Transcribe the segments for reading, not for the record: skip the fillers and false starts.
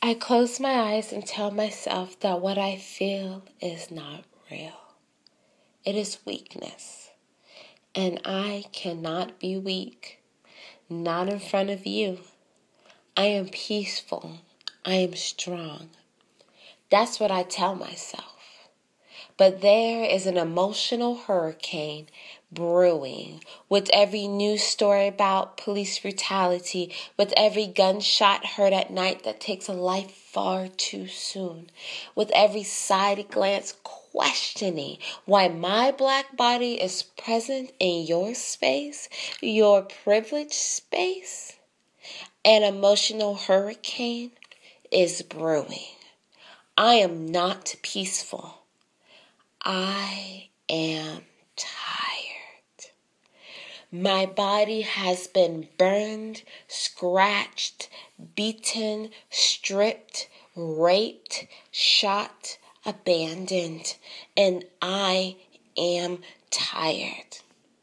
I close my eyes and tell myself that what I feel is not real. It is weakness. And I cannot be weak. Not in front of you. I am peaceful. I am strong. That's what I tell myself. But there is an emotional hurricane brewing with every news story about police brutality, with every gunshot heard at night that takes a life far too soon, with every side glance questioning why my black body is present in your space, your privileged space. An emotional hurricane is brewing. I am not peaceful. I am tired. My body has been burned, scratched, beaten, stripped, raped, shot, abandoned, and I am tired.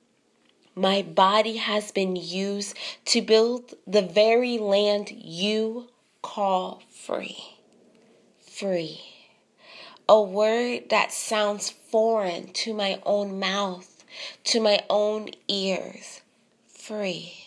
My body has been used to build the very land you call free. Free. A word that sounds foreign to my own mouth, to my own ears. Free.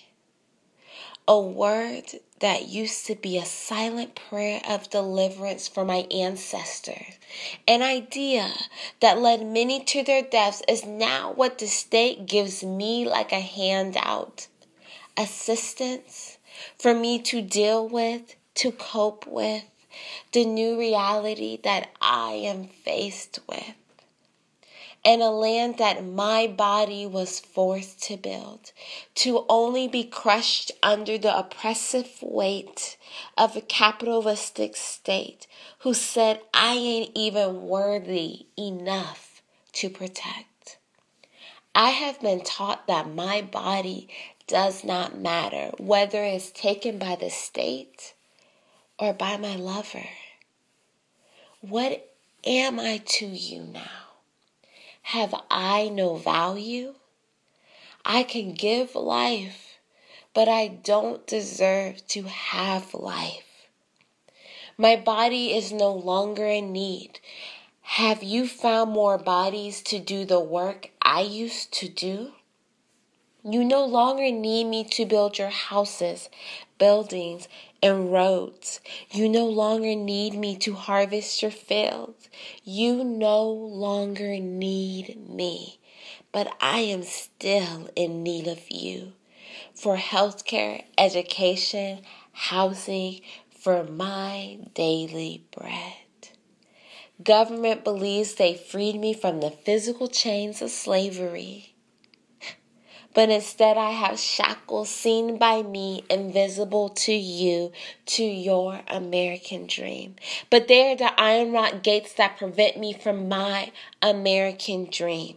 A word that used to be a silent prayer of deliverance for my ancestors. An idea that led many to their deaths is now what the state gives me like a handout. Assistance for me to deal with, to cope with the new reality that I am faced with. And a land that my body was forced to build, to only be crushed under the oppressive weight of a capitalistic state who said I ain't even worthy enough to protect. I have been taught that my body does not matter, whether it's taken by the state or by my lover. What am I to you now? Have I no value? I can give life, but I don't deserve to have life. My body is no longer in need. Have you found more bodies to do the work I used to do? You no longer need me to build your houses, buildings, and roads. You no longer need me to harvest your fields. You no longer need me. But I am still in need of you for healthcare, education, housing, for my daily bread. Government believes they freed me from the physical chains of slavery. But instead I have shackles seen by me, invisible to you, to your American dream. But they are the iron rock gates that prevent me from my American dream.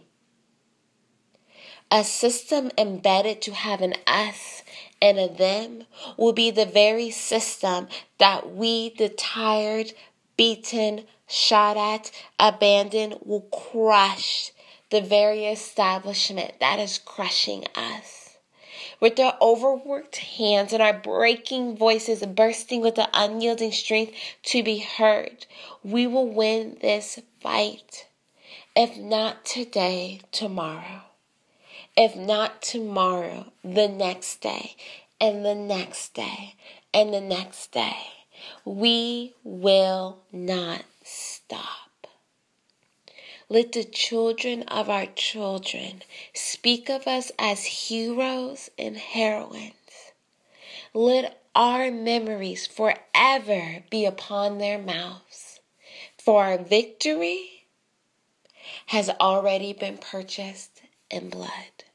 A system embedded to have an us and a them will be the very system that we, the tired, beaten, shot at, abandoned, will crush. The very establishment that is crushing us. With their overworked hands and our breaking voices bursting with the unyielding strength to be heard, we will win this fight. If not today, tomorrow. If not tomorrow, the next day, and the next day, and the next day. We will not stop. Let the children of our children speak of us as heroes and heroines. Let our memories forever be upon their mouths. For our victory has already been purchased in blood.